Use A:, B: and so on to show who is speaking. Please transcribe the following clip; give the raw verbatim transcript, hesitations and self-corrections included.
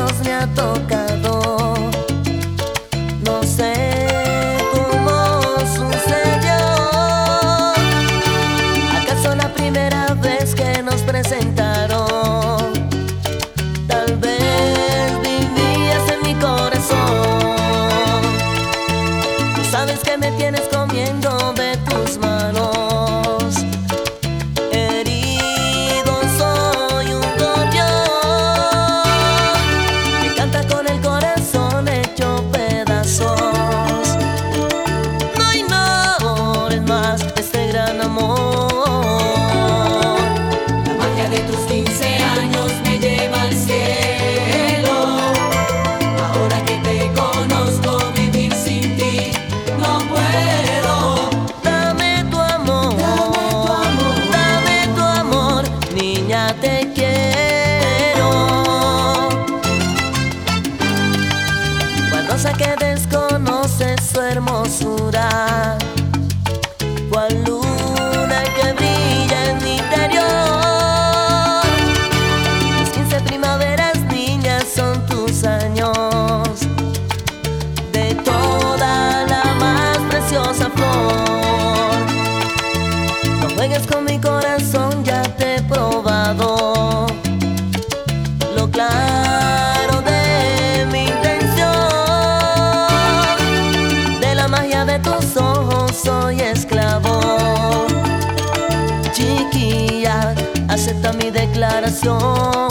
A: besos me ha tocado. No sé cómo sucedió. ¿Acaso la primera vez que nos presentaron? Tal vez vivías en mi corazón. Tú sabes que me tienes comiendo de tus manos. Te quiero. Cual rosa que desconoce su hermosura, cual luna que brilla en mi interior. Mis quince primaveras, niñas, son tus años. De toda la más preciosa flor. No juegues con mi corazón, ya te he probado lo claro de mi intención. De la magia de tus ojos soy esclavo. Chiquilla, acepta mi declaración.